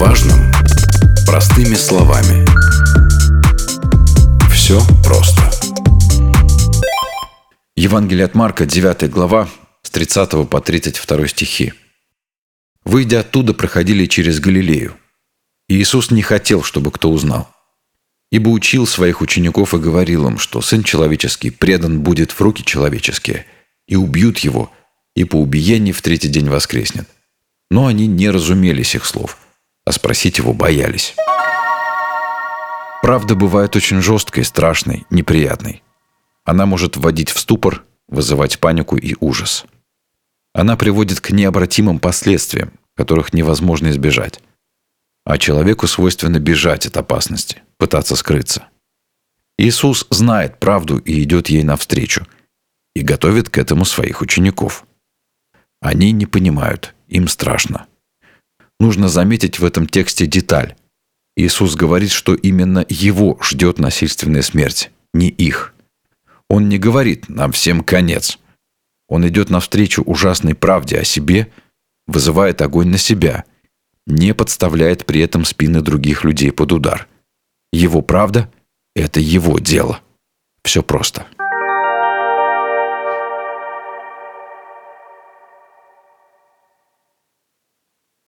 важном простыми словами. Все просто. Евангелие от Марка, 9 глава, с 30 по 32 стихи. «Выйдя оттуда, проходили через Галилею. И Иисус не хотел, чтобы кто узнал. Ибо учил своих учеников и говорил им, что Сын Человеческий предан будет в руки человеческие, и убьют Его, и по убиении в третий день воскреснет. Но они не разумели сих слов, а спросить Его боялись». Правда бывает очень жесткой, страшной, неприятной. Она может вводить в ступор, вызывать панику и ужас. Она приводит к необратимым последствиям, которых невозможно избежать. А человеку свойственно бежать от опасности, пытаться скрыться. Иисус знает правду и идет ей навстречу, и готовит к этому своих учеников. Они не понимают, им страшно. Нужно заметить в этом тексте деталь. Иисус говорит, что именно его ждет насильственная смерть, не их. Он не говорит «нам всем конец». Он идет навстречу ужасной правде о себе, вызывает огонь на себя, не подставляет при этом спины других людей под удар. Его правда – это его дело. Все просто.